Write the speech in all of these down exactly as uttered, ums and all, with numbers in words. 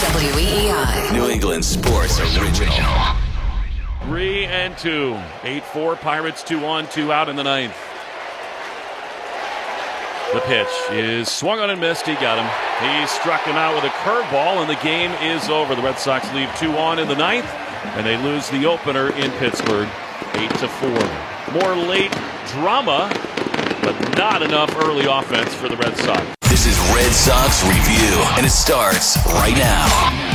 W E E I. New England Sports Original. Three and two. eight four Pirates, two on, two out in the ninth. The pitch is swung on and missed. He got him. He struck him out with a curveball, and the game is over. The Red Sox leave two on in the ninth, and they lose the opener in Pittsburgh, eight to four. More late drama, but not enough early offense for the Red Sox. This is Red Sox Review, and it starts right now.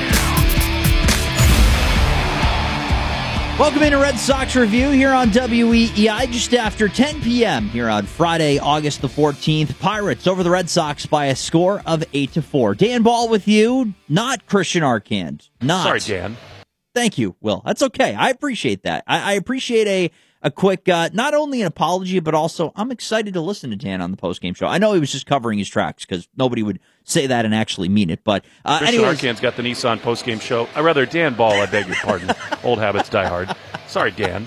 Welcome into Red Sox Review here on W E E I just after ten p.m. here on Friday, August the fourteenth. Pirates over the Red Sox by a score of eight to four. Dan Ball with you, not Christian Arcand. Not. Sorry, Dan. Thank you, Will. That's okay. I appreciate that. I, I appreciate a a quick, uh, not only an apology, but also I'm excited to listen to Dan on the postgame show. I know he was just covering his tracks because nobody would say that and actually mean it. But uh, Christian anyways, Arcand's got the Nissan postgame show. I rather Dan Ball, I beg your pardon. Old habits die hard. Sorry, Dan.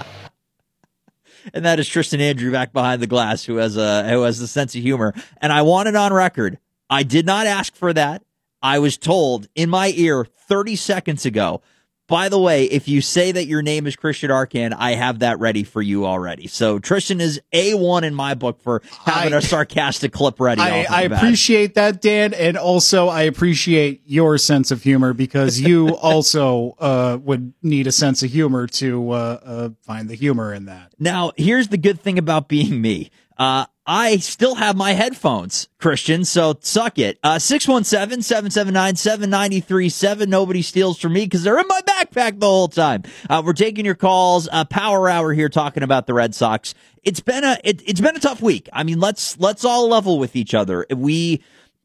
And that is Tristan Andrew back behind the glass, who has a who has a sense of humor. And I want it on record. I did not ask for that. I was told in my ear thirty seconds ago. By the way, if you say that your name is Christian Arcand, I have that ready for you already. So Tristan is A one in my book for having I, a sarcastic clip ready. I, I appreciate that, Dan, and also I appreciate your sense of humor because you also uh, would need a sense of humor to uh, uh, find the humor in that. Now, here's the good thing about being me. Uh, I still have my headphones, Christian, so suck it. Uh, six one seven, seven seven nine, seven nine three seven. Nobody steals from me because they're in my backpack the whole time. Uh, we're taking your calls. Uh, Power Hour here talking about the Red Sox. It's been a, it, it's been a tough week. I mean, let's, let's all level with each other. We,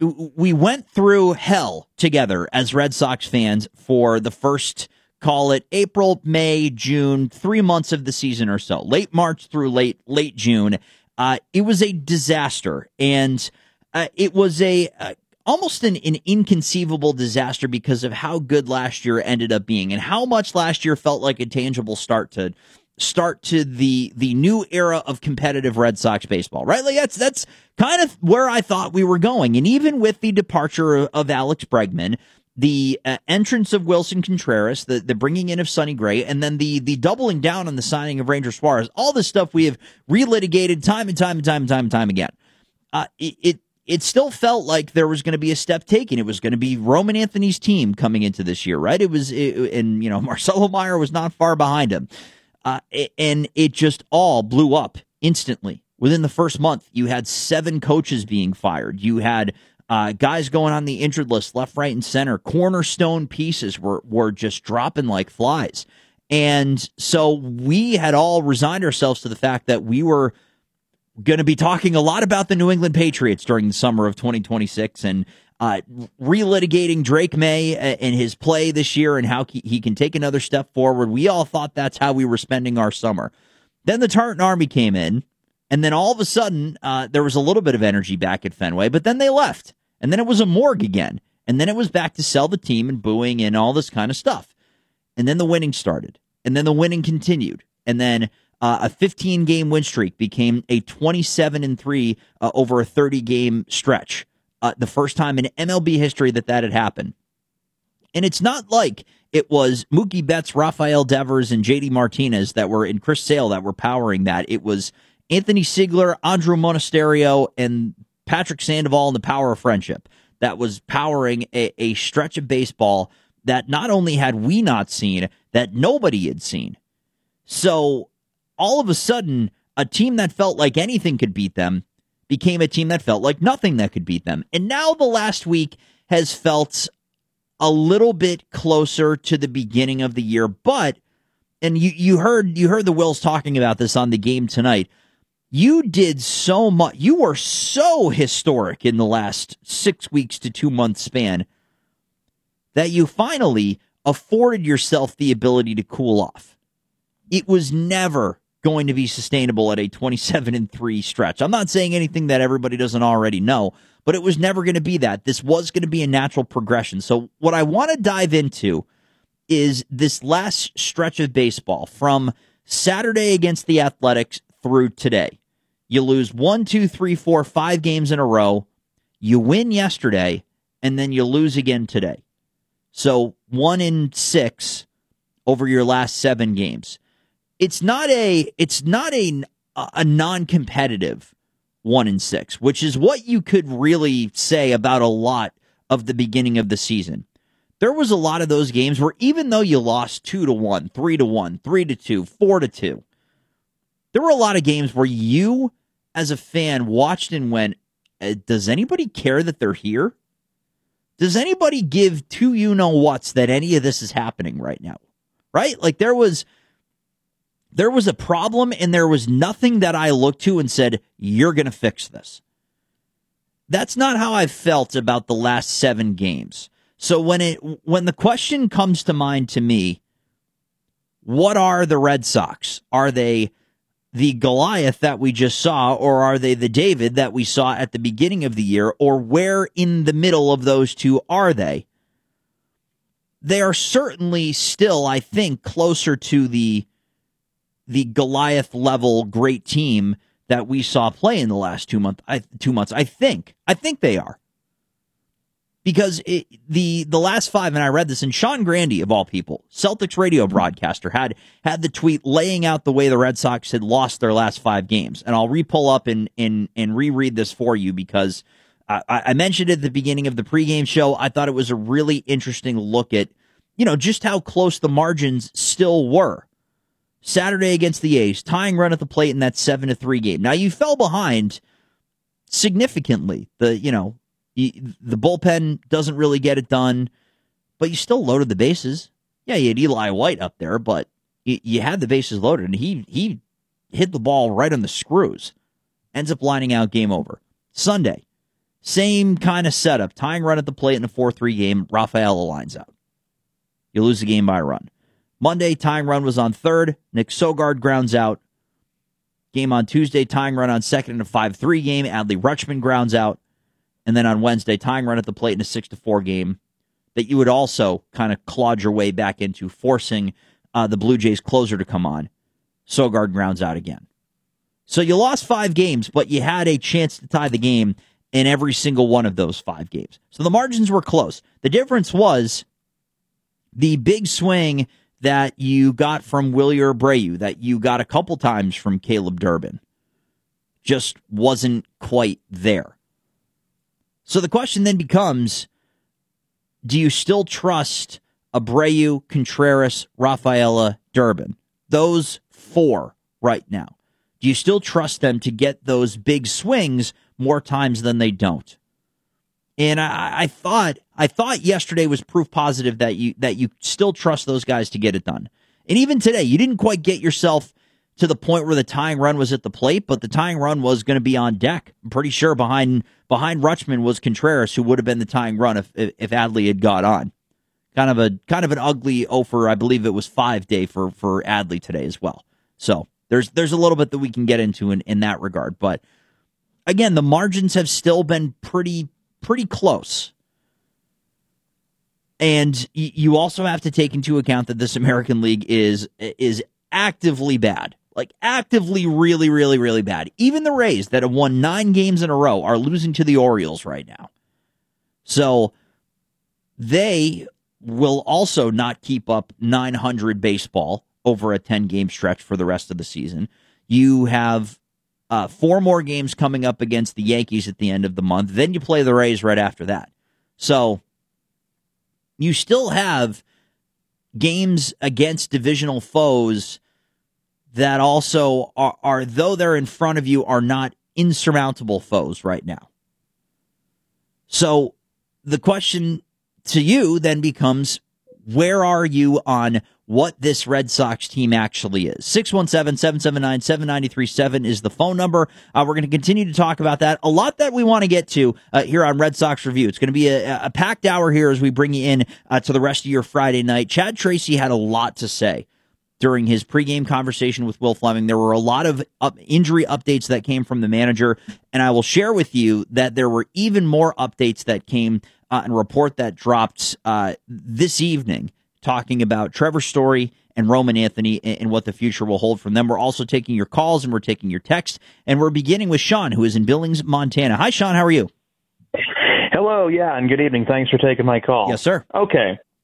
we went through hell together as Red Sox fans for the first, call it April, May, June, three months of the season or so, late March through late, late June. Uh, it was a disaster, and uh, it was a uh, almost an, an inconceivable disaster because of how good last year ended up being and how much last year felt like a tangible start to start to the the new era of competitive Red Sox baseball, right? Like that's that's kind of where I thought we were going, and even with the departure of, of Alex Bregman, the uh, entrance of Wilson Contreras, the, the bringing in of Sonny Gray, and then the the doubling down on the signing of Ranger Suarez, all this stuff we have relitigated time and time and time and time and time again. Uh, it, it it still felt like there was going to be a step taken. It was going to be Roman Anthony's team coming into this year, right? It was, it, and you know, Marcelo Meyer was not far behind him, uh, and it just all blew up instantly within the first month. You had seven coaches being fired. You had Uh, guys going on the injured list, left, right, and center. Cornerstone pieces were, were just dropping like flies. And so we had all resigned ourselves to the fact that we were going to be talking a lot about the New England Patriots during the summer of twenty twenty-six and uh, relitigating Drake May and his play this year and how he can take another step forward. We all thought that's how we were spending our summer. Then the Tartan Army came in, and then all of a sudden uh, there was a little bit of energy back at Fenway, but then they left. And then it was a morgue again. And then it was back to sell the team and booing and all this kind of stuff. And then the winning started. And then the winning continued. And then uh, a fifteen-game win streak became a twenty-seven and three uh, over a thirty-game stretch. Uh, the first time in M L B history that that had happened. And it's not like it was Mookie Betts, Rafael Devers, and J D Martinez that were, and Chris Sale that were powering that. It was Anthony Siegler, Andrew Monasterio, and Patrick Sandoval and the power of friendship that was powering a, a stretch of baseball that not only had we not seen, that nobody had seen. So all of a sudden, a team that felt like anything could beat them became a team that felt like nothing that could beat them. And now the last week has felt a little bit closer to the beginning of the year. But, and you, you heard you heard the Wills talking about this on the game tonight, you did so much. You were so historic in the last six weeks to two month span that you finally afforded yourself the ability to cool off. It was never going to be sustainable at a twenty-seven and three stretch. I'm not saying anything that everybody doesn't already know, but it was never going to be that. This was going to be a natural progression. So what I want to dive into is this last stretch of baseball from Saturday against the Athletics through today. You lose one, two, three, four, five games in a row. You win yesterday, and then you lose again today. So one in six over your last seven games. It's not a it's not a, a non-competitive one in six, which is what you could really say about a lot of the beginning of the season. There was a lot of those games where even though you lost two to one, three to one, three to two, four to two, there were a lot of games where you, as a fan, watched and went, does anybody care that they're here? Does anybody give two you-know-whats that any of this is happening right now? Right? Like there was, there was a problem and there was nothing that I looked to and said, you're going to fix this. That's not how I've felt about the last seven games. So when it when the question comes to mind to me, what are the Red Sox? Are they the Goliath that we just saw, or are they the David that we saw at the beginning of the year, or where in the middle of those two are they? They are certainly still, I think, closer to the the Goliath level great team that we saw play in the last two month I, two months. I think. I think they are. Because it, the the last five, and I read this, and Sean Grandy, of all people, Celtics radio broadcaster, had had the tweet laying out the way the Red Sox had lost their last five games. And I'll re-pull up and, and, and reread this for you because I, I mentioned it at the beginning of the pregame show. I thought it was a really interesting look at, you know, just how close the margins still were. Saturday against the A's, tying run at the plate in that seven to three game. Now, you fell behind significantly. The, you know, the bullpen doesn't really get it done, but you still loaded the bases. Yeah, you had Eli White up there, but you had the bases loaded, and he he hit the ball right on the screws. Ends up lining out, game over. Sunday, same kind of setup. Tying run at the plate in a four three game. Rafaela lines out. You lose the game by a run. Monday, tying run was on third. Nick Sogard grounds out. Game on Tuesday, tying run on second in a five three game. Adley Rutschman grounds out. And then on Wednesday, tying run at the plate in a six to four game that you would also kind of clawed your way back into, forcing uh, the Blue Jays closer to come on. Sogard grounds out again. So you lost five games, but you had a chance to tie the game in every single one of those five games. So the margins were close. The difference was the big swing that you got from Wilyer Abreu, that you got a couple times from Caleb Durbin, just wasn't quite there. So the question then becomes, do you still trust Abreu, Contreras, Rafaela, Durbin? Those four right now. Do you still trust them to get those big swings more times than they don't? And I, I thought I thought yesterday was proof positive that you that you still trust those guys to get it done. And even today, you didn't quite get yourself to the point where the tying run was at the plate, but the tying run was going to be on deck. I'm pretty sure behind behind Rutschman was Contreras, who would have been the tying run if if Adley had got on. Kind of a kind of an ugly over, I believe it was five day for for Adley today as well. So there's there's a little bit that we can get into in, in that regard. But again, the margins have still been pretty pretty close. And y- you also have to take into account that this American League is is actively bad. Like, actively really, really, really bad. Even the Rays that have won nine games in a row are losing to the Orioles right now. So they will also not keep up nine hundred baseball over a ten-game stretch for the rest of the season. You have uh, four more games coming up against the Yankees at the end of the month. Then you play the Rays right after that. So you still have games against divisional foes that also are, are, though they're in front of you, are not insurmountable foes right now. So the question to you then becomes, where are you on what this Red Sox team actually is? six one seven, seven seven nine, seven nine three seven is the phone number. Uh, we're going to continue to talk about that. A lot that we want to get to uh, here on Red Sox Review. It's going to be a, a packed hour here as we bring you in uh, to the rest of your Friday night. Chad Tracy had a lot to say during his pregame conversation with Will Fleming. There were a lot of up injury updates that came from the manager, and I will share with you that there were even more updates that came uh, and a report that dropped uh, this evening talking about Trevor Story and Roman Anthony and, and what the future will hold from them. We're also taking your calls and we're taking your texts, and we're beginning with Sean, who is in Billings, Montana. Hi, Sean. How are you? Hello. Yeah, and good evening. Thanks for taking my call. Yes, sir. Okay.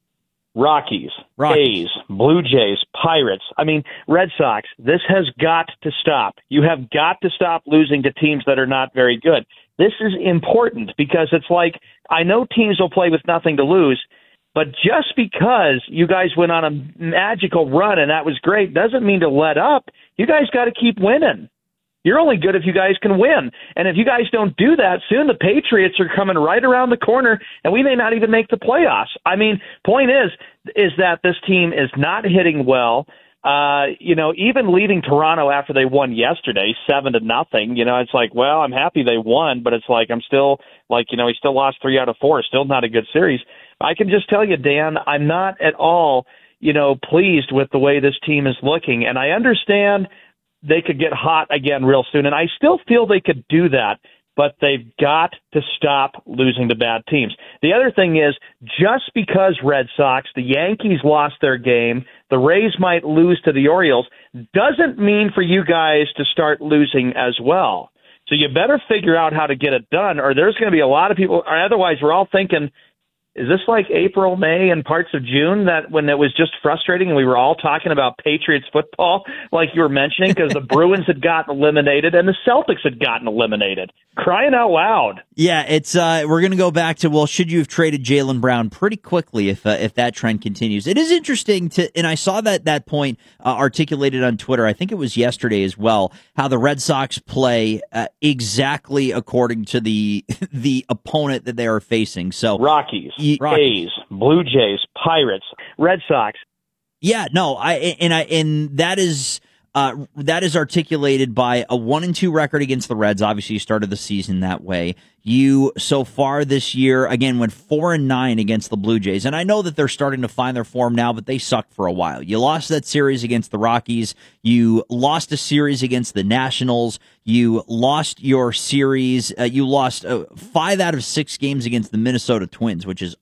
Rockies, Rockies, A's, Blue Jays, Pirates. I mean, Red Sox, this has got to stop. You have got to stop losing to teams that are not very good. This is important because it's like, I know teams will play with nothing to lose, but just because you guys went on a magical run and that was great doesn't mean to let up. You guys got to keep winning. You're only good if you guys can win. And if you guys don't do that, soon the Patriots are coming right around the corner, and we may not even make the playoffs. I mean, point is, is that this team is not hitting well. Uh, you know, even leaving Toronto after they won yesterday, seven to nothing, you know, it's like, well, I'm happy they won, but it's like, I'm still like, you know, he still lost three out of four. Still not a good series. I can just tell you, Dan, I'm not at all, you know, pleased with the way this team is looking. And I understand they could get hot again real soon, and I still feel they could do that, but they've got to stop losing to bad teams. The other thing is, just because Red Sox, the Yankees lost their game, the Rays might lose to the Orioles, doesn't mean for you guys to start losing as well. So you better figure out how to get it done, or there's going to be a lot of people, or otherwise we're all thinking, is this like April, May, and parts of June that when it was just frustrating and we were all talking about Patriots football, like you were mentioning, because the Bruins had gotten eliminated and the Celtics had gotten eliminated? Crying out loud. Yeah, it's uh, we're going to go back to, well, should you have traded Jaylen Brown pretty quickly if uh, if that trend continues? It is interesting to, and I saw that that point uh, articulated on Twitter. I think it was yesterday as well. How the Red Sox play uh, exactly according to the the opponent that they are facing. So Rockies, y- Rockies. A's, Blue Jays, Pirates, Red Sox. Yeah, no, I and I and that is. Uh, that is articulated by a one and two record against the Reds. Obviously, you started the season that way. You, so far this year, again, went four and nine against the Blue Jays. And I know that they're starting to find their form now, but they sucked for a while. You lost that series against the Rockies. You lost a series against the Nationals. You lost your series. Uh, you lost uh, five out of six games against the Minnesota Twins, which is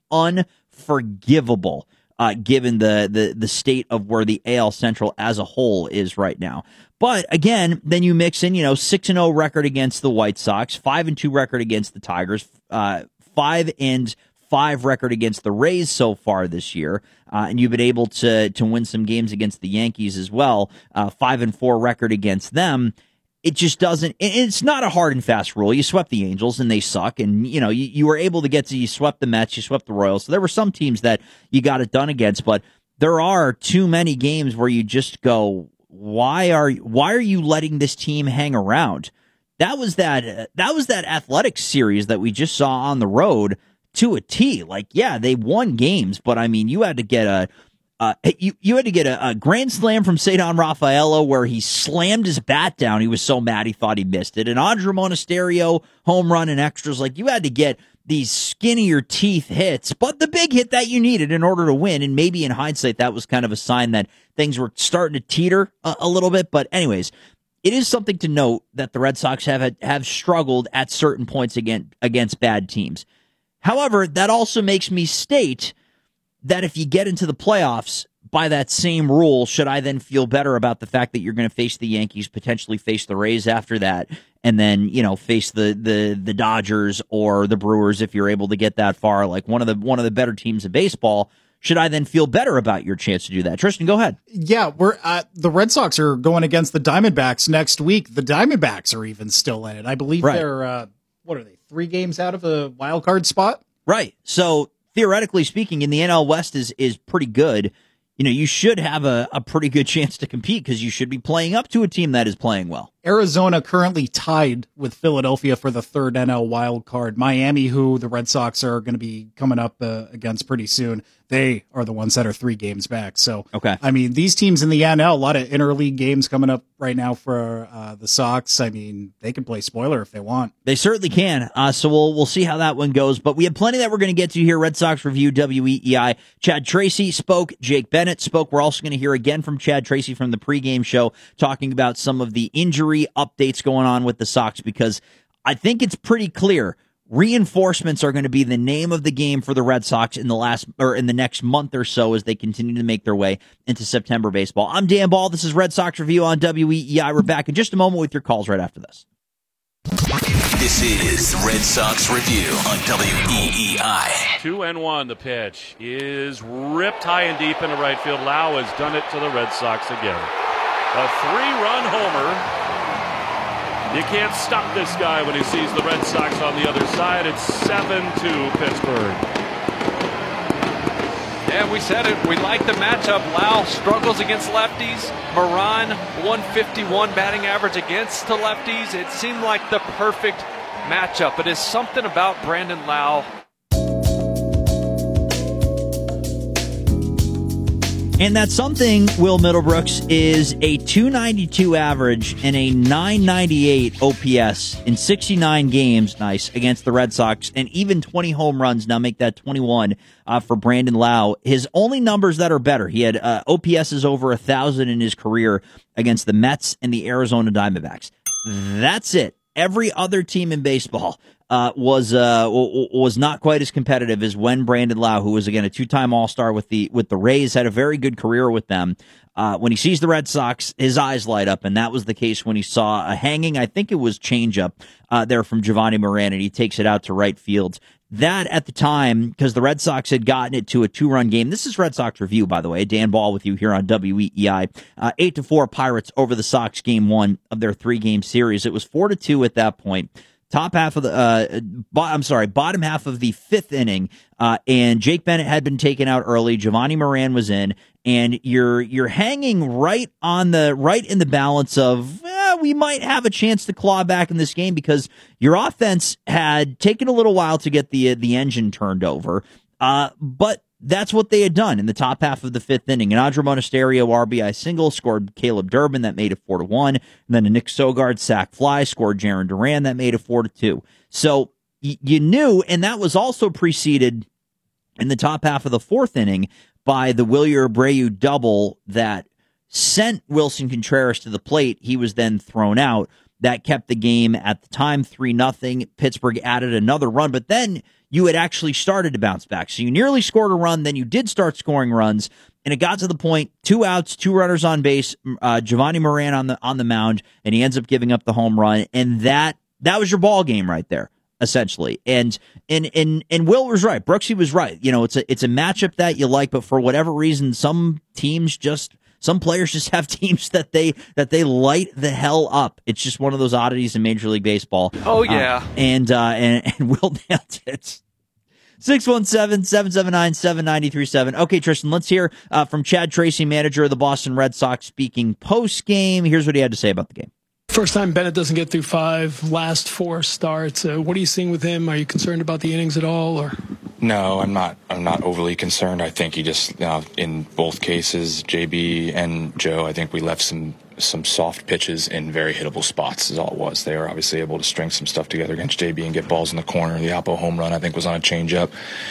unforgivable. Uh, given the, the the state of where the A L Central as a whole is right now. But again, then you mix in, you know, six and oh record against the White Sox, five and two record against the Tigers, uh, five and five record against the Rays so far this year, uh, and you've been able to to win some games against the Yankees as well, uh, five and four record against them. It just doesn't, it's not a hard and fast rule. You swept the Angels and they suck. And, you know, you, you were able to get to, you swept the Mets, you swept the Royals. So there were some teams that you got it done against, but there are too many games where you just go, why are, why are you letting this team hang around? That was that, that was that Athletics series that we just saw on the road to a T. Like, yeah, they won games, but I mean, you had to get a, Uh, you you had to get a, a grand slam from Cedar Rafaelo where he slammed his bat down. He was so mad he thought he missed it. And Andres Monasterio home run and extras. Like, you had to get these skinnier teeth hits, but the big hit that you needed in order to win. And maybe in hindsight, that was kind of a sign that things were starting to teeter a, a little bit. But anyways, it is something to note that the Red Sox have have struggled at certain points against against bad teams. However, that also makes me state that if you get into the playoffs by that same rule, should I then feel better about the fact that you're going to face the Yankees, potentially face the Rays after that, and then, you know, face the the the Dodgers or the Brewers if you're able to get that far, like one of the one of the better teams in baseball? Should I then feel better about your chance to do that? Tristan, go ahead. Yeah, we're uh, the Red Sox are going against the Diamondbacks next week. The Diamondbacks are even still in it. I believe right. they're uh, what are they? Three games out of a wild card spot. Right. So theoretically speaking, in the N L West is is pretty good. You know, you should have a, a pretty good chance to compete because you should be playing up to a team that is playing well. Arizona currently tied with Philadelphia for the third N L wild card. Miami, who the Red Sox are going to be coming up uh, against pretty soon, they are the ones that are three games back. So, okay. I mean, these teams in the N L, a lot of interleague games coming up right now for uh, the Sox. I mean, they can play spoiler if they want. They certainly can. Uh, so we'll we'll see how that one goes. But we have plenty that we're going to get to here. Red Sox Review, W E E I. Chad Tracy spoke. Jake Bennett spoke. We're also going to hear again from Chad Tracy from the pregame show talking about some of the injury updates going on with the Sox, because I think it's pretty clear reinforcements are going to be the name of the game for the Red Sox in the last or in the next month or so as they continue to make their way into September baseball. I'm Dan Ball. This is Red Sox Review on W E E I. We're back in just a moment with your calls right after this. This is Red Sox Review on W E E I. Two and one. The pitch is ripped high and deep into right field. Lau has done it to the Red Sox again. A three-run homer. You can't stop this guy when he sees the Red Sox on the other side. It's seven two Pittsburgh. Yeah, we said it. We like the matchup. Lau struggles against lefties. Moran, one fifty-one batting average against the lefties. It seemed like the perfect matchup. It is something about Brandon Lau. And that something, Will Middlebrooks, is a two ninety-two average and a nine ninety-eight O P S in sixty-nine games, nice, against the Red Sox, and even twenty home runs. Now make that twenty-one uh, for Brandon Lau. His only numbers that are better, he had uh, O P S's over one thousand in his career against the Mets and the Arizona Diamondbacks. That's it. Every other team in baseball uh, was uh, was not quite as competitive as when Brandon Lau, who was again a two-time All-Star with the with the Rays, had a very good career with them. Uh, when he sees the Red Sox, his eyes light up, and that was the case when he saw a hanging, I think it was changeup uh, there from Giovanni Moran, and he takes it out to right field. That at the time, because the Red Sox had gotten it to a two-run game. This is Red Sox Review, by the way. Dan Ball with you here on W E E I. Uh, eight to four Pirates over the Sox game one of their three-game series. It was four to two at that point. Top half of the, uh, bo- I'm sorry, bottom half of the fifth inning, uh, and Jake Bennett had been taken out early. Giovanni Moran was in, and you're you're hanging right on the right in the balance of eh, we might have a chance to claw back in this game because your offense had taken a little while to get the uh, the engine turned over, uh, but. That's what they had done in the top half of the fifth inning. An Andruw Monasterio R B I single scored Caleb Durbin that made it four to one. And then a Nick Sogard sac fly scored Jarren Duran that made it four to two. So y- you knew, and that was also preceded in the top half of the fourth inning by the Wilyer Abreu double that sent Wilson Contreras to the plate. He was then thrown out. That kept the game at the time three nothing. Pittsburgh added another run, but then you had actually started to bounce back. So you nearly scored a run, then you did start scoring runs, and it got to the point, two outs, two runners on base, uh, Giovanni Moran on the on the mound, and he ends up giving up the home run, and that that was your ball game right there, essentially. And and and and Will was right. Brooksy was right. You know, it's a it's a matchup that you like, but for whatever reason, some teams just Some players just have teams that they that they light the hell up. It's just one of those oddities in Major League Baseball. Oh, yeah. Uh, and, uh, and and Will nailed it. six one seven, seven seven nine, seven nine three seven. Okay, Tristan, let's hear uh, from Chad Tracy, manager of the Boston Red Sox, speaking post-game. Here's what he had to say about the game. First time Bennett doesn't get through five, last four starts. Uh, what are you seeing with him? Are you concerned about the innings at all? Or No, I'm not. I'm not overly concerned. I think he just, uh, in both cases, J B and Joe, I think we left some some soft pitches in very hittable spots. Is all it was. They were obviously able to string some stuff together against J B and get balls in the corner. The Oppo home run, I think, was on a changeup.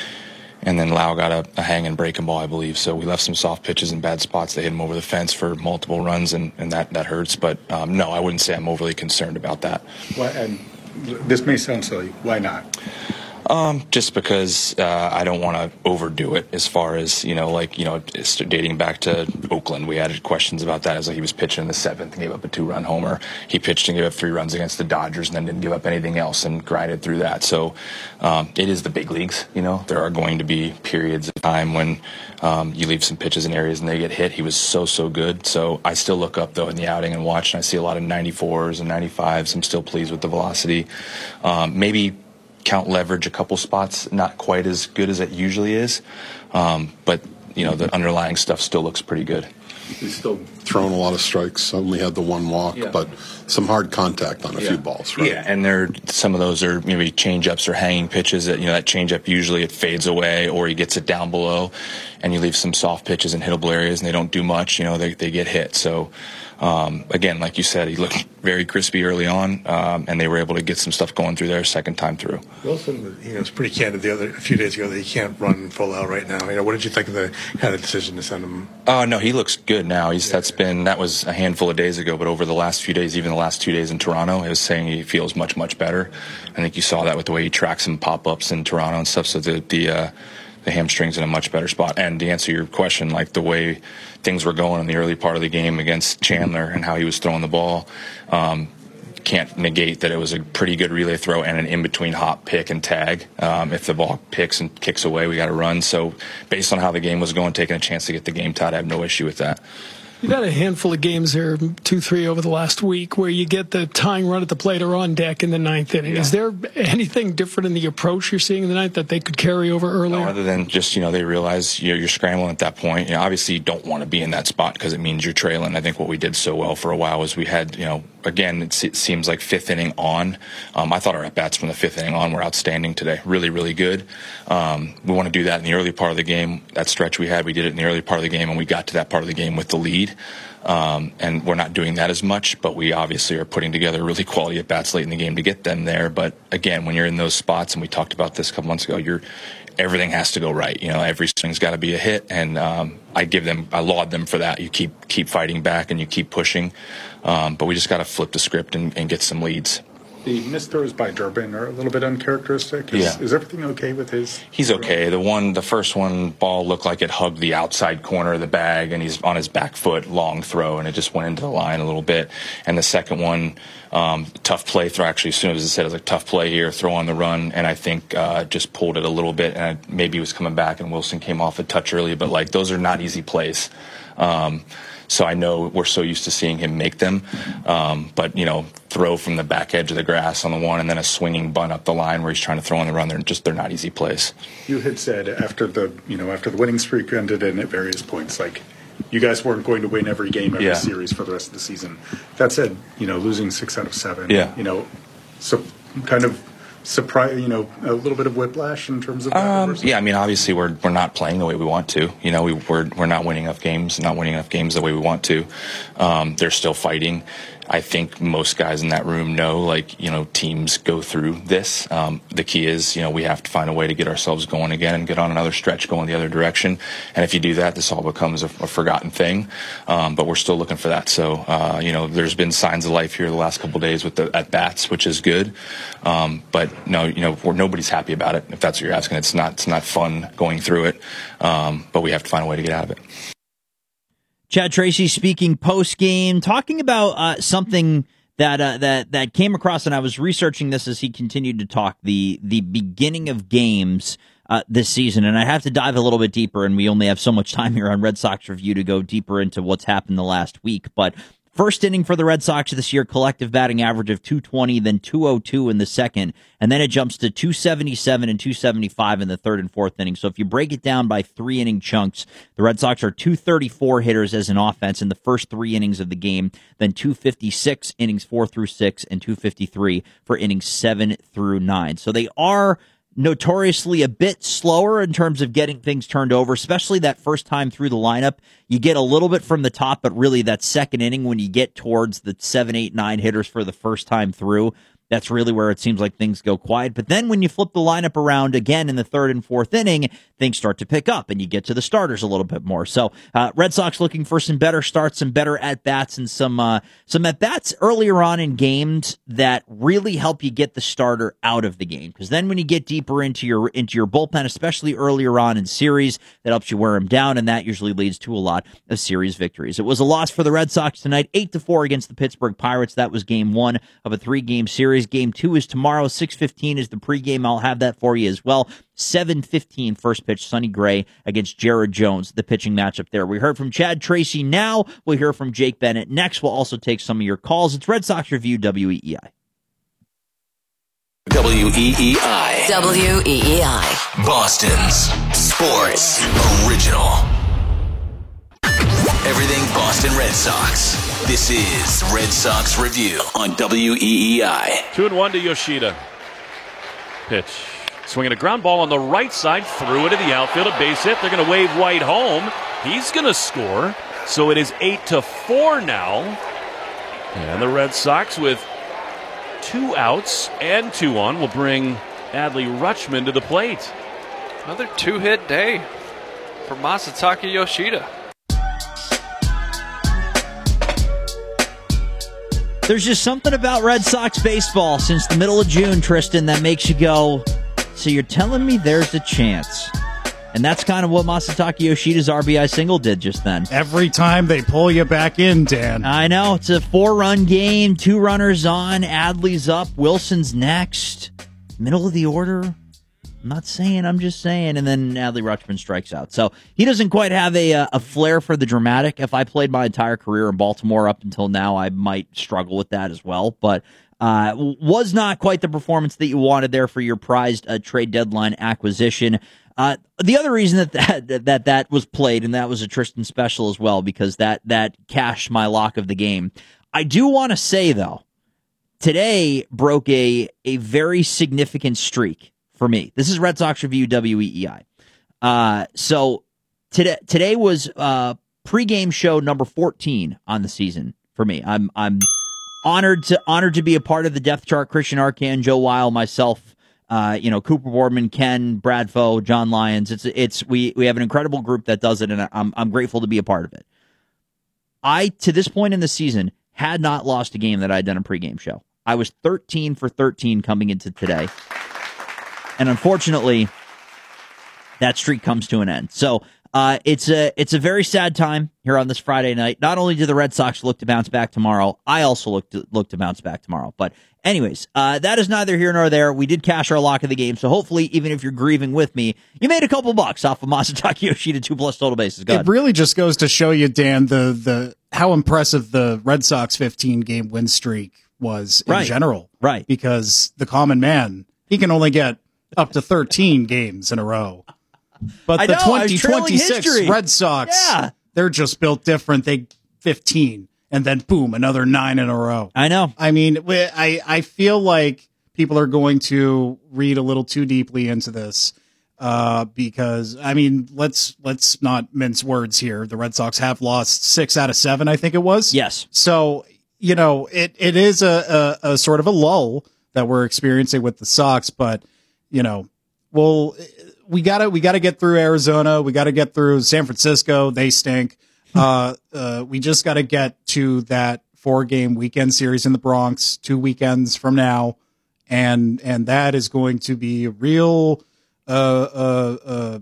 And then Lau got a, a hang and breaking ball, I believe. So we left some soft pitches in bad spots. They hit him over the fence for multiple runs, and, and that, that hurts. But, um, no, I wouldn't say I'm overly concerned about that. Why, and this may sound silly. Why not? Um, just because uh, I don't want to overdo it as far as, you know, like, you know, dating back to Oakland, we had questions about that as like he was pitching in the seventh and gave up a two-run homer. He pitched and gave up three runs against the Dodgers and then didn't give up anything else and grinded through that. So um, it is the big leagues, you know. There are going to be periods of time when um, you leave some pitches in areas and they get hit. He was so, so good. So I still look up, though, in the outing and watch, and I see a lot of ninety-fours and ninety-fives. I'm still pleased with the velocity. Um, maybe count leverage a couple spots, not quite as good as it usually is, um, but you know the underlying stuff still looks pretty good. He's still thrown a lot of strikes. Only had the one walk, yeah. But some hard contact on a yeah. few balls, right? Yeah, and there some of those are maybe change-ups or hanging pitches. That you know that change-up usually it fades away, or he gets it down below, and you leave some soft pitches in hittable areas, and they don't do much. You know, they they get hit. So. Um, again, like you said, he looked very crispy early on, um, and they were able to get some stuff going through there second time through. Wilson, you know, was pretty candid the other a few days ago that he can't run full out right now. You know, what did you think of the kind of decision to send him? Oh uh, no, he looks good now. He's yeah, that's yeah. been that was a handful of days ago, but over the last few days, even the last two days in Toronto, he was saying he feels much much better. I think you saw that with the way he tracks some pop ups in Toronto and stuff. So the the uh, the hamstring's in a much better spot. And to answer your question, like the way things were going in the early part of the game against Chandler and how he was throwing the ball, um, can't negate that it was a pretty good relay throw and an in-between hop, pick, and tag. Um, if the ball picks and kicks away, we got to run. So based on how the game was going, taking a chance to get the game tied, I have no issue with that. You've had a handful of games here, two, three over the last week, where you get the tying run at the plate or on deck in the ninth inning. Yeah. Is there anything different in the approach you're seeing in the ninth that they could carry over earlier? No, other than just, you know, they realize you're, you're scrambling at that point. You know, obviously you don't want to be in that spot because it means you're trailing. I think what we did so well for a while was we had, you know, again, it, it seems like fifth inning on. Um, I thought our at-bats from the fifth inning on were outstanding today. Really, really good. Um, we want to do that in the early part of the game. That stretch we had, we did it in the early part of the game, and we got to that part of the game with the lead. Um, and we're not doing that as much, but we obviously are putting together really quality at-bats late in the game to get them there. But again, when you're in those spots, and we talked about this a couple months ago, you're everything has to go right. You know, every swing's got to be a hit, and um, I give them, I laud them for that. You keep keep fighting back and you keep pushing, um, but we just got to flip the script and, and get some leads. The missed throws by Durbin are a little bit uncharacteristic. Is, yeah. is everything okay with his? He's okay. The one, the first one, ball looked like it hugged the outside corner of the bag, and he's on his back foot, long throw, and it just went into the line a little bit. And the second one, um, tough play throw. Actually, as soon as it said, it was like tough play here, throw on the run, and I think uh, just pulled it a little bit, and maybe he was coming back, and Wilson came off a touch early. But like those are not easy plays. Um, So I know we're so used to seeing him make them, um, but, you know, throw from the back edge of the grass on the one and then a swinging bunt up the line where he's trying to throw on the run. They're just, they're not easy plays. You had said after the, you know, after the winning streak ended and at various points, like you guys weren't going to win every game, every yeah. series for the rest of the season. That said, you know, losing six out of seven, yeah. you know, so kind of surprise, you know, a little bit of whiplash in terms of that. Um, yeah, I mean, obviously we're we're not playing the way we want to. You know, we we're we're not winning enough games, not winning enough games the way we want to. Um, they're still fighting. I think most guys in that room know, like, you know, teams go through this. Um, the key is, you know, we have to find a way to get ourselves going again and get on another stretch going the other direction. And if you do that, this all becomes a, a forgotten thing. Um, but we're still looking for that. So, uh, you know, there's been signs of life here the last couple of days with the at-bats, which is good. Um, but, no, you know, we're, nobody's happy about it, if that's what you're asking. It's not, it's not fun going through it. Um, but we have to find a way to get out of it. Chad Tracy speaking post-game, talking about uh, something that uh, that that came across, and I was researching this as he continued to talk, the the beginning of games uh, this season. And I have to dive a little bit deeper, and we only have so much time here on Red Sox Review to go deeper into what's happened the last week. But first inning for the Red Sox this year, collective batting average of two twenty, then two oh two in the second, and then it jumps to two seventy-seven and two seventy-five in the third and fourth inning. So if you break it down by three inning chunks, the Red Sox are two thirty-four hitters as an offense in the first three innings of the game, then two fifty-six innings four through six, and two fifty-three for innings seven through nine. So they are notoriously a bit slower in terms of getting things turned over, especially that first time through the lineup. You get a little bit from the top, but really that second inning when you get towards the seven, eight, nine hitters for the first time through, that's really where it seems like things go quiet. But then when you flip the lineup around again in the third and fourth inning, things start to pick up and you get to the starters a little bit more. So uh, Red Sox looking for some better starts, some better at-bats, and some uh, some at-bats earlier on in games that really help you get the starter out of the game. Because then when you get deeper into your into your bullpen, especially earlier on in series, that helps you wear them down, and that usually leads to a lot of series victories. It was a loss for the Red Sox tonight, eight to four against the Pittsburgh Pirates. That was game one of a three-game series. Game two is tomorrow. six fifteen is the pregame. I'll have that for you as well. seven fifteen first pitch, Sonny Gray against Jared Jones, the pitching matchup there. We heard from Chad Tracy. Now we'll hear from Jake Bennett. Next, we'll also take some of your calls. It's Red Sox Review, W E E I. W E E I. W E E I. Boston's sports original. Everything Boston Red Sox. This is Red Sox Review on W E E I. Two and one to Yoshida. Pitch. Swinging a ground ball on the right side, threw it to the outfield, a base hit. They're going to wave White home. He's going to score. So it is eight to four now. And the Red Sox with two outs and two on will bring Adley Rutschman to the plate. Another two-hit day for Masataka Yoshida. There's just something about Red Sox baseball since the middle of June, Tristan, that makes you go, so you're telling me there's a chance. And that's kind of what Masataka Yoshida's R B I single did just then. Every time they pull you back in, Dan. I know. It's a four-run game, two runners on, Adley's up, Wilson's next. Middle of the order. I'm not saying, I'm just saying. And then Adley Rutschman strikes out. So he doesn't quite have a, a flair for the dramatic. If I played my entire career in Baltimore up until now, I might struggle with that as well. But uh, was not quite the performance that you wanted there for your prized uh, trade deadline acquisition. Uh, the other reason that that, that that was played, and that was a Tristan special as well, because that, that cashed my lock of the game. I do want to say, though, today broke a, a very significant streak for me. This is Red Sox Review W E E I. Uh, so today today was uh, pregame show number fourteen on the season for me. I'm I'm honored to honored to be a part of the depth chart. Christian Arcan, Joe Weil, myself. Uh, you know, Cooper Boardman, Ken, Brad Foe, John Lyons. It's it's we we have an incredible group that does it, and I'm I'm grateful to be a part of it. I, to this point in the season, had not lost a game that I'd done a pregame show. I was thirteen for thirteen coming into today, and unfortunately, that streak comes to an end. So uh, it's a it's a very sad time here on this Friday night. Not only do the Red Sox look to bounce back tomorrow, I also look to look to bounce back tomorrow. But anyways, uh, that is neither here nor there. We did cash our lock of the game, so hopefully, even if you're grieving with me, you made a couple bucks off of Masataka Yoshida two plus total bases. Go ahead. It really just goes to show you, Dan, the the how impressive the Red Sox fifteen game win streak was in right. general. Right. Because the common man, he can only get up to thirteen games in a row. But I the know, twenty twenty-six Red Sox, yeah. they're just built different. They fifteen, and then boom, another nine in a row. I know. I mean, I, I feel like people are going to read a little too deeply into this. Uh, because I mean, let's let's not mince words here. The Red Sox have lost six out of seven, I think it was. Yes. So, you know, it, it is a, a, a sort of a lull that we're experiencing with the Sox, but you know, well, we gotta we gotta get through Arizona. We gotta get through San Francisco. They stink. uh, uh, we just gotta get to that four game weekend series in the Bronx two weekends from now, and and that is going to be a real uh uh uh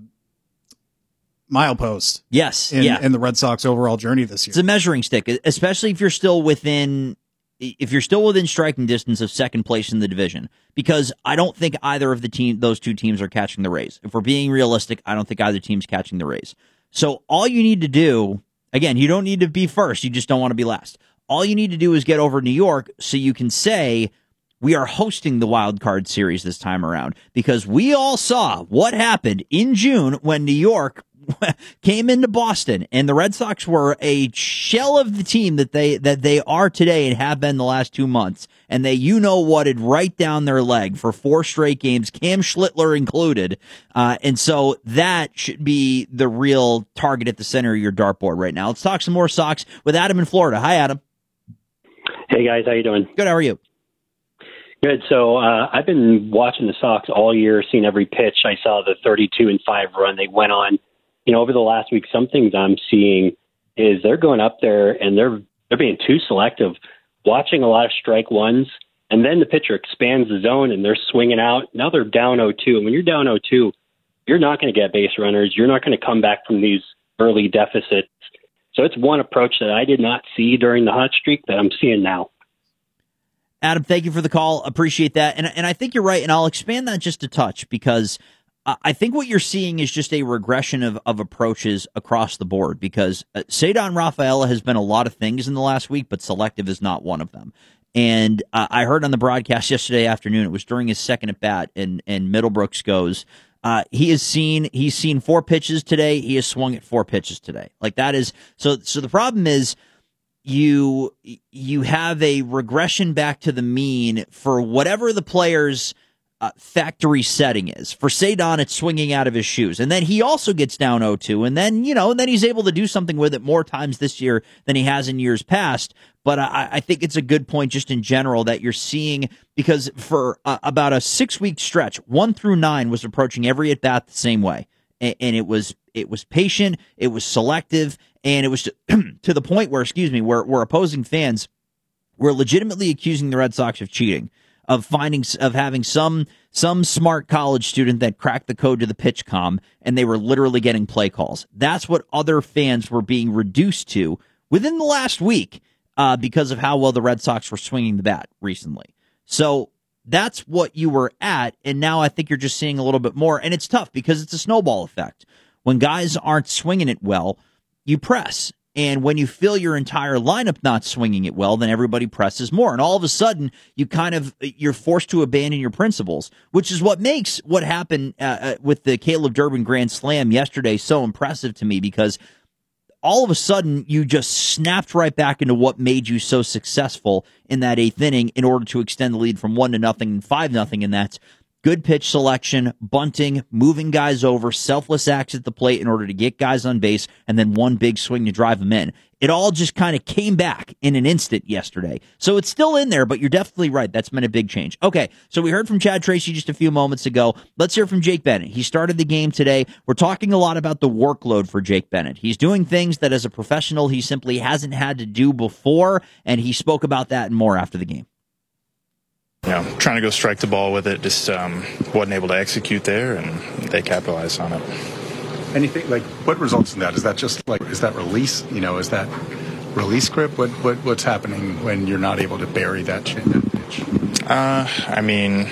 milepost. Yes, in, yeah. in the Red Sox overall journey this year. It's a measuring stick, especially if you're still within if you're still within striking distance of second place in the division, because I don't think either of the team, those two teams are catching the Rays. If we're being realistic, I don't think either team's catching the Rays. So all you need to do, again, you don't need to be first. You just don't want to be last. All you need to do is get over New York so you can say we are hosting the wild card series this time around, because we all saw what happened in June when New York came into Boston, and the Red Sox were a shell of the team that they that they are today and have been the last two months. And they, you know, whatted right down their leg for four straight games, Cam Schlittler included. Uh, and so that should be the real target at the center of your dartboard right now. Let's talk some more Sox with Adam in Florida. Hi, Adam. Hey guys, how you doing? Good. How are you? Good. So uh, I've been watching the Sox all year, seen every pitch. I saw the thirty-two and five run they went on. You know, over the last week, some things I'm seeing is they're going up there and they're they're being too selective, watching a lot of strike ones, and then the pitcher expands the zone and they're swinging out. Now they're down oh two. And when you're down oh two, you're not going to get base runners. You're not going to come back from these early deficits. So it's one approach that I did not see during the hot streak that I'm seeing now. Adam, thank you for the call. Appreciate that. And, and I think you're right, and I'll expand that just a touch, because I think what you're seeing is just a regression of, of approaches across the board, because uh, Ceddanne Rafaela has been a lot of things in the last week, but selective is not one of them. And uh, I heard on the broadcast yesterday afternoon, it was during his second at bat, and, and Middlebrooks goes, uh, he has seen, he's seen four pitches today. He has swung at four pitches today. Like that is, so, so the problem is you, you have a regression back to the mean for whatever the players Uh, factory setting is. For Ceddanne, it's swinging out of his shoes. And then he also gets down oh two. And then, you know, and then he's able to do something with it more times this year than he has in years past. But I, I think it's a good point just in general that you're seeing, because for uh, about a six-week stretch, one through nine was approaching every at-bat the same way. And, and it was it was patient, it was selective, and it was to, to the point where, excuse me, where, where opposing fans were legitimately accusing the Red Sox of cheating. of finding of having some some smart college student that cracked the code to the pitch comm, and they were literally getting play calls. That's what other fans were being reduced to within the last week uh, because of how well the Red Sox were swinging the bat recently. So that's what you were at, and now I think you're just seeing a little bit more, and it's tough because it's a snowball effect. When guys aren't swinging it well, you press. And when you feel your entire lineup not swinging it well, then everybody presses more. And all of a sudden, you kind of, you're forced to abandon your principles, which is what makes what happened uh, with the Caleb Durbin Grand Slam yesterday so impressive to me, because all of a sudden you just snapped right back into what made you so successful in that eighth inning in order to extend the lead from one to nothing and five nothing. And that's good pitch selection, bunting, moving guys over, selfless acts at the plate in order to get guys on base, and then one big swing to drive them in. It all just kind of came back in an instant yesterday. So it's still in there, but you're definitely right. That's been a big change. Okay, so we heard from Chad Tracy just a few moments ago. Let's hear from Jake Bennett. He started the game today. We're talking a lot about the workload for Jake Bennett. He's doing things that as a professional he simply hasn't had to do before, and he spoke about that and more after the game. You know, trying to go strike the ball with it, just um, wasn't able to execute there, and they capitalized on it. Anything like what results in that? Is that just like is that release? You know, is that release grip? What what what's happening when you're not able to bury that pitch? Uh, I mean,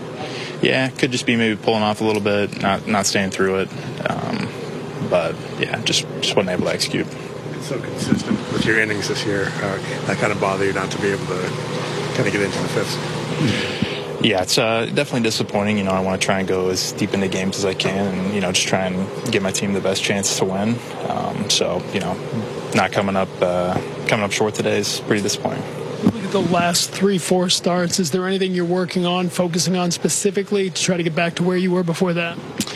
yeah, it could just be maybe pulling off a little bit, not not staying through it. Um, but yeah, just just wasn't able to execute. It's so consistent with your innings this year. Uh, that kind of bother you not to be able to kind of get into the fifth. Yeah, it's uh, definitely disappointing. You know, I want to try and go as deep into games as I can, and you know, just try and give my team the best chance to win. Um, so, you know, not coming up uh, coming up short today is pretty disappointing. Look at the last three, four starts. Is there anything you're working on, focusing on specifically to try to get back to where you were before that?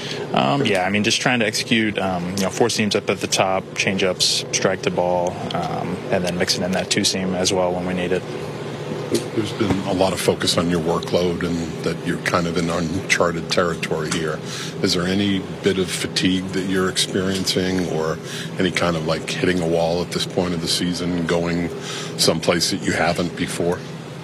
Um, yeah, I mean, just trying to execute, um, you know, four seams up at the top, change ups, strike the ball, um, and then mixing in that two seam as well when we need it. There's been a lot of focus on your workload and that you're kind of in uncharted territory here. Is there any bit of fatigue that you're experiencing, or any kind of like hitting a wall at this point of the season, going someplace that you haven't before?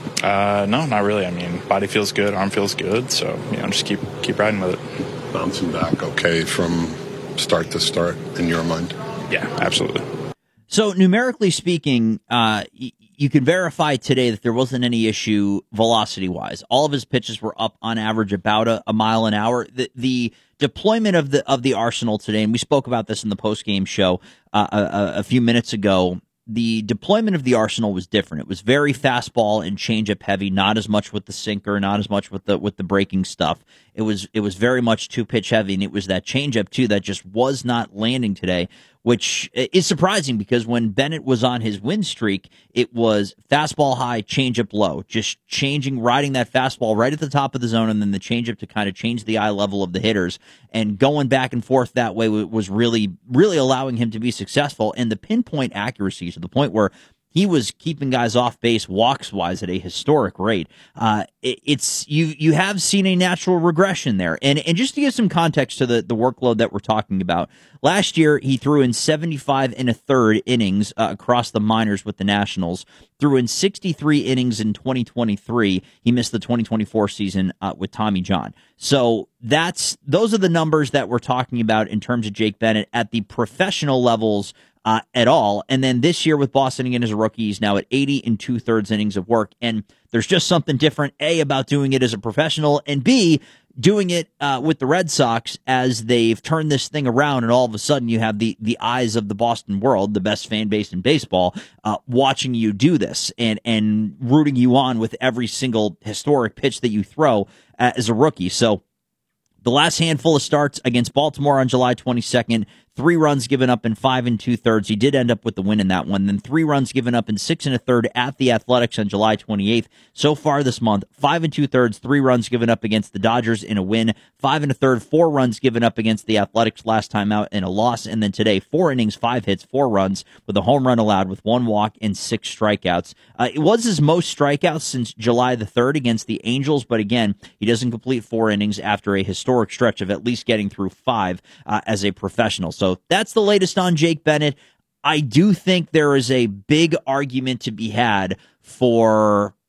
Uh, no, not really. I mean, body feels good, arm feels good, so, you know, just keep keep riding with it. Bouncing back okay from start to start in your mind? Yeah, absolutely. So numerically speaking, uh, y- you can verify today that there wasn't any issue velocity-wise. All of his pitches were up on average about a, a mile an hour. The, the deployment of the of the arsenal today, and we spoke about this in the post-game show uh, a, a few minutes ago, the deployment of the arsenal was different. It was very fastball and changeup heavy, not as much with the sinker, not as much with the with the breaking stuff. It was it was very much two pitch heavy, and it was that changeup too that just was not landing today, which is surprising because when Bennett was on his win streak, it was fastball high, changeup low, just changing, riding that fastball right at the top of the zone, and then the changeup to kind of change the eye level of the hitters, and going back and forth that way was really, really allowing him to be successful. And the pinpoint accuracy to the point where he was keeping guys off base walks wise at a historic rate. Uh, it, it's you you have seen a natural regression there, and and just to give some context to the the workload that we're talking about. Last year he threw in seventy-five and a third innings uh, across the minors with the Nationals. Threw in sixty-three innings in twenty twenty-three. He missed the twenty twenty-four season uh, with Tommy John. So that's those are the numbers that we're talking about in terms of Jake Bennett at the professional levels. Uh, at all. And then this year with Boston again as a rookie, he's now at eighty and two thirds innings of work. And there's just something different, A, about doing it as a professional, and B, doing it uh, with the Red Sox as they've turned this thing around, and all of a sudden you have the the eyes of the Boston world, the best fan base in baseball, uh, watching you do this and, and rooting you on with every single historic pitch that you throw uh, as a rookie. So the last handful of starts against Baltimore on July twenty-second, three runs given up in five and two thirds. He did end up with the win in that one. Then three runs given up in six and a third at the Athletics on July twenty-eighth. So far this month, five and two thirds, three runs given up against the Dodgers in a win, five and a third, four runs given up against the Athletics last time out in a loss. And then today, four innings, five hits, four runs with a home run allowed with one walk and six strikeouts. Uh, it was his most strikeouts since July the third against the Angels. But again, he doesn't complete four innings after a historic stretch of at least getting through five uh, as a professional. So that's the latest on Jake Bennett. I do think there is a big argument to be had for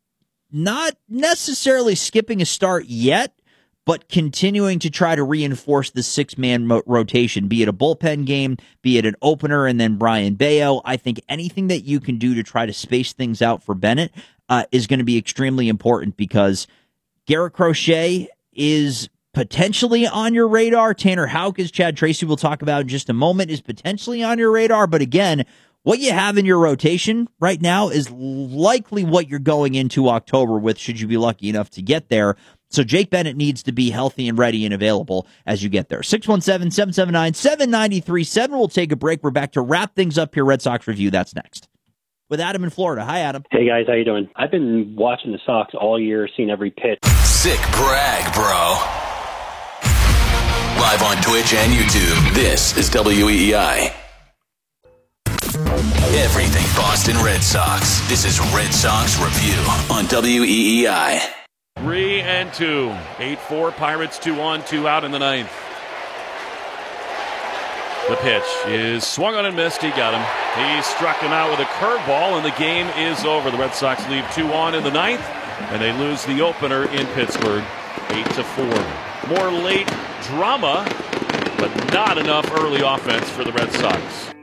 not necessarily skipping a start yet, but continuing to try to reinforce the six-man mo- rotation, be it a bullpen game, be it an opener, and then Brian Bayo. I think anything that you can do to try to space things out for Bennett uh, is going to be extremely important, because Garrett Crochet is potentially on your radar. Tanner Houck, as Chad Tracy will talk about in just a moment, is potentially on your radar. But again, what you have in your rotation right now is likely what you're going into October with, should you be lucky enough to get there. So Jake Bennett needs to be healthy and ready and available as you get there. six one seven, seven seven nine, seven nine three seven. We'll take a break. We're back to wrap things up here. Red Sox Review. That's next. With Adam in Florida. Hi, Adam. Hey, guys. How you doing? I've been watching the Sox all year, seen every pitch. Sick brag, bro. Live on Twitch and YouTube, this is W E E I. Everything Boston Red Sox. This is Red Sox Review on W E E I. Three and two. eight four, Pirates, two on, two out in the ninth. The pitch is swung on and missed. He got him. He struck him out with a curveball, and the game is over. The Red Sox leave two on in the ninth, and they lose the opener in Pittsburgh, eight to four. More late drama, but not enough early offense for the Red Sox.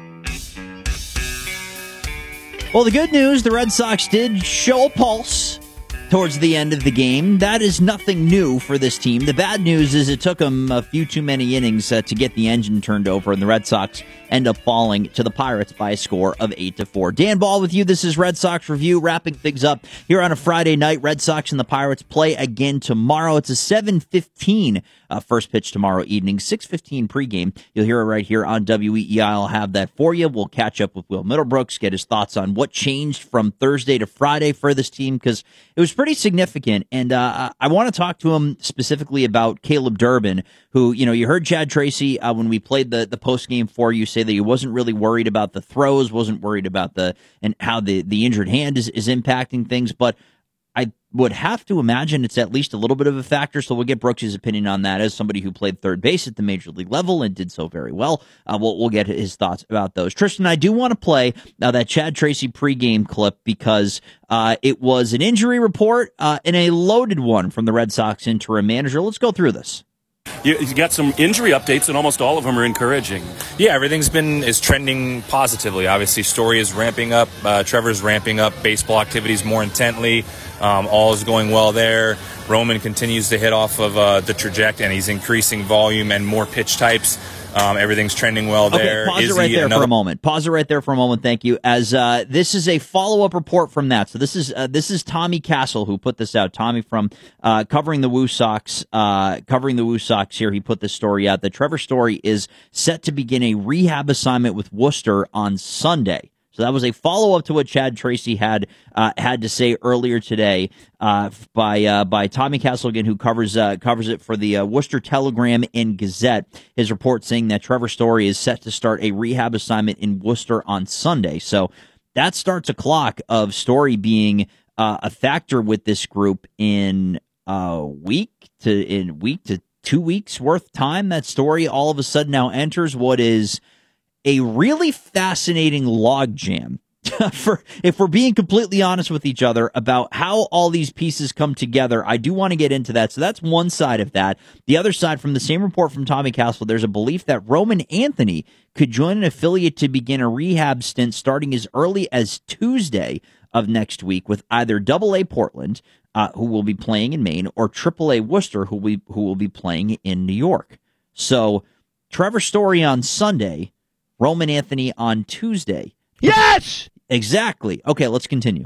Well, the good news, the Red Sox did show a pulse towards the end of the game. That is nothing new for this team. The bad news is it took them a few too many innings uh, to get the engine turned over, and the Red Sox end up falling to the Pirates by a score of eight to four. Dan Ball with you. This is Red Sox Review, wrapping things up here on a Friday night. Red Sox and the Pirates play again tomorrow. It's a seven fifteen uh, first pitch tomorrow evening, six fifteen pregame. You'll hear it right here on W E E I. I'll have that for you. We'll catch up with Will Middlebrooks, get his thoughts on what changed from Thursday to Friday for this team, because it was pretty significant. And uh, I want to talk to him specifically about Caleb Durbin, who, you know, you heard Chad Tracy uh, when we played the, the post game for you say that he wasn't really worried about the throws, wasn't worried about the and how the, the injured hand is, is impacting things. But I would have to imagine it's at least a little bit of a factor. So we'll get Brooks' opinion on that as somebody who played third base at the major league level and did so very well. Uh, we'll, we'll get his thoughts about those. Tristan, I do want to play uh, that Chad Tracy pregame clip, because uh, it was an injury report uh, and a loaded one from the Red Sox interim manager. Let's go through this. You, you got some injury updates, and almost all of them are encouraging. Yeah, everything's been is trending positively. Obviously, Story is ramping up. Uh, Trevor's ramping up baseball activities more intently. Um, all is going well there. Roman continues to hit off of uh, the trajectory, and he's increasing volume and more pitch types. Um, everything's trending well there. Okay, pause Izzy, it right there another- for a moment. Pause it right there for a moment. Thank you. As uh, this is a follow-up report from that. So this is uh, this is Tommy Castle who put this out. Tommy from uh, covering the Woo Sox, uh, covering the Woo Sox here. He put this story out that Trevor Story is set to begin a rehab assignment with Worcester on Sunday. So that was a follow-up to what Chad Tracy had uh, had to say earlier today uh, by uh, by Tommy Castle again, who covers uh, covers it for the uh, Worcester Telegram and Gazette. His report saying that Trevor Story is set to start a rehab assignment in Worcester on Sunday. So that starts a clock of Story being uh, a factor with this group in a week to in week to two weeks worth time. That Story all of a sudden now enters what is a really fascinating logjam, for if we're being completely honest with each other about how all these pieces come together. I do want to get into that. So that's one side of that. The other side, from the same report from Tommy Castle, there's a belief that Roman Anthony could join an affiliate to begin a rehab stint starting as early as Tuesday of next week with either Double A Portland, uh, who will be playing in Maine, or Triple A Worcester, who we who will be playing in New York. So Trevor Story on Sunday, Roman Anthony on Tuesday. Yes! Exactly. Okay, let's continue.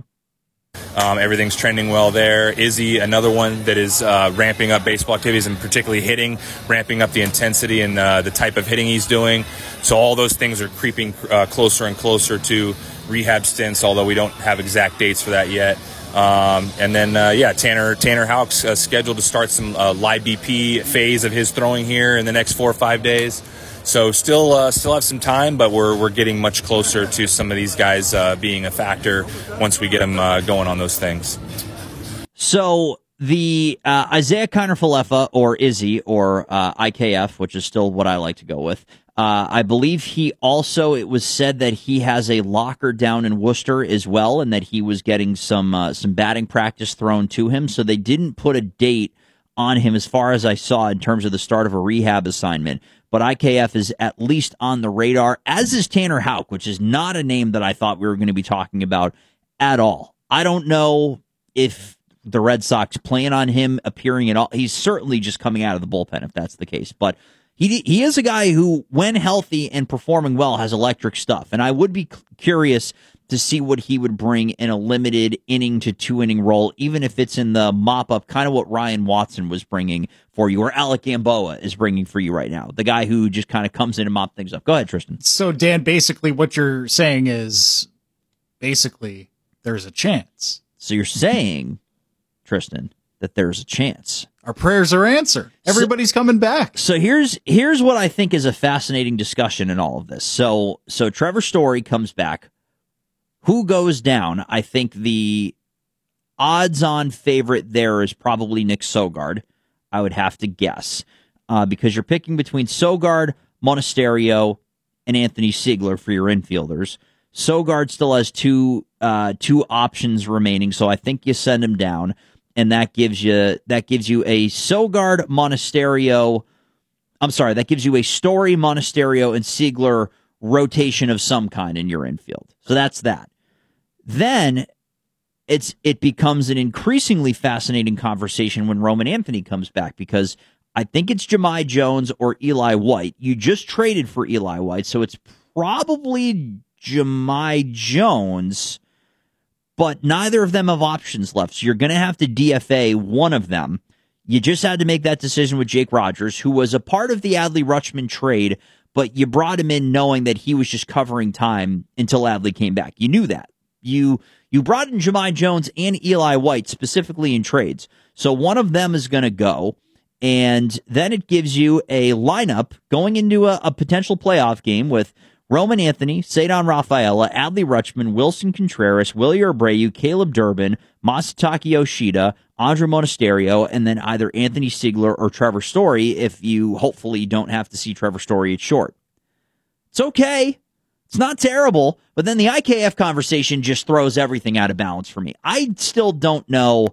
Um, everything's trending well there. Izzy, another one that is uh, ramping up baseball activities and particularly hitting, ramping up the intensity and uh, the type of hitting he's doing. So all those things are creeping uh, closer and closer to rehab stints, although we don't have exact dates for that yet. Um, and then, uh, yeah, Tanner Tanner Houck's uh, scheduled to start some uh, live B P phase of his throwing here in the next four or five days. So still uh, still have some time, but we're we're getting much closer to some of these guys uh, being a factor once we get them uh, going on those things. So the uh, Isaiah Kiner-Falefa, or Izzy, or uh, I K F, which is still what I like to go with. Uh, I believe he also, it was said that he has a locker down in Worcester as well, and that he was getting some uh, some batting practice thrown to him. So they didn't put a date on him as far as I saw in terms of the start of a rehab assignment. But I K F is at least on the radar, as is Tanner Houck, which is not a name that I thought we were going to be talking about at all. I don't know if the Red Sox plan on him appearing at all. He's certainly just coming out of the bullpen if that's the case. But he he is a guy who, when healthy and performing well, has electric stuff. And I would be curious to see what he would bring in a limited inning to two inning role, even if it's in the mop up, kind of what Ryan Watson was bringing for you, or Alec Gamboa is bringing for you right now. The guy who just kind of comes in and mop things up. Go ahead, Tristan. So, Dan, basically what you're saying is basically there's a chance. So you're saying, Tristan, that there's a chance. Our prayers are answered. Everybody's so, coming back. So here's here's what I think is a fascinating discussion in all of this. So so Trevor Story comes back. Who goes down? I think the odds-on favorite there is probably Nick Sogard, I would have to guess, uh, because you're picking between Sogard, Monasterio, and Anthony Siegler for your infielders. Sogard still has two uh, two options remaining, so I think you send him down, and that gives you that gives you a Sogard, Monasterio. I'm sorry, that gives you a Story, Monasterio, and Siegler rotation of some kind in your infield. So that's that. Then it's it becomes an increasingly fascinating conversation when Roman Anthony comes back, because I think it's Jahmai Jones or Eli White. You just traded for Eli White, so it's probably Jahmai Jones, but neither of them have options left. So you're going to have to D F A one of them. You just had to make that decision with Jake Rogers, who was a part of the Adley Rutschman trade, but you brought him in knowing that he was just covering time until Adley came back. You knew that. You you brought in Jahmai Jones and Eli White specifically in trades. So one of them is going to go, and then it gives you a lineup going into a, a potential playoff game with Roman Anthony, Ceddanne Rafaela, Adley Rutschman, Wilson Contreras, Willie Abreu, Caleb Durbin, Masataka Yoshida, Andre Monasterio, and then either Anthony Siegler or Trevor Story if you hopefully don't have to see Trevor Story at short. It's okay. It's not terrible, but then the I K F conversation just throws everything out of balance for me. I still don't know.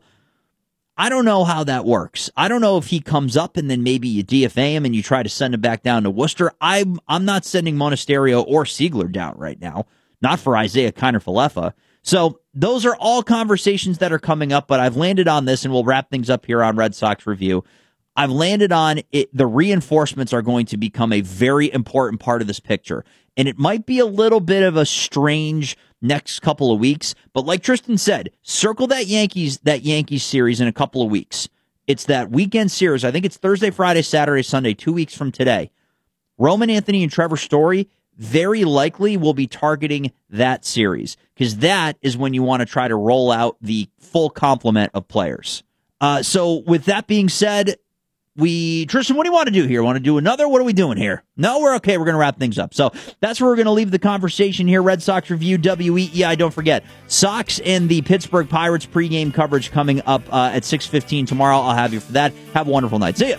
I don't know how that works. I don't know if he comes up and then maybe you D F A him and you try to send him back down to Worcester. I'm, I'm not sending Monasterio or Siegler down right now, not for Isaiah Kiner-Falefa. So those are all conversations that are coming up, but I've landed on this, and we'll wrap things up here on Red Sox Review. I've landed on it. The reinforcements are going to become a very important part of this picture, and it might be a little bit of a strange next couple of weeks, but like Tristan said, circle that Yankees that Yankees series in a couple of weeks. It's that weekend series. I think it's Thursday, Friday, Saturday, Sunday, two weeks from today. Roman Anthony and Trevor Story very likely will be targeting that series, because that is when you want to try to roll out the full complement of players. Uh, so with that being said, we, Tristan, what do you want to do here? Want to do another? What are we doing here? No, we're okay. We're going to wrap things up. So that's where we're going to leave the conversation here. Red Sox Review, W E E I. Don't forget, Sox and the Pittsburgh Pirates pregame coverage coming up uh, at six fifteen tomorrow. I'll have you for that. Have a wonderful night. See ya.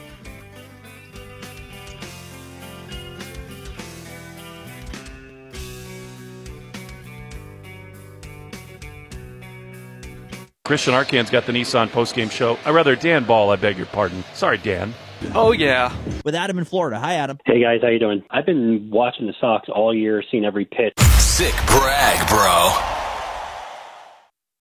Christian Arcan's got the Nissan postgame show. I rather Dan Ball, I beg your pardon. Sorry, Dan. Oh, yeah. With Adam in Florida. Hi, Adam. Hey, guys. How you doing? I've been watching the Sox all year, seen every pitch. Sick brag, bro.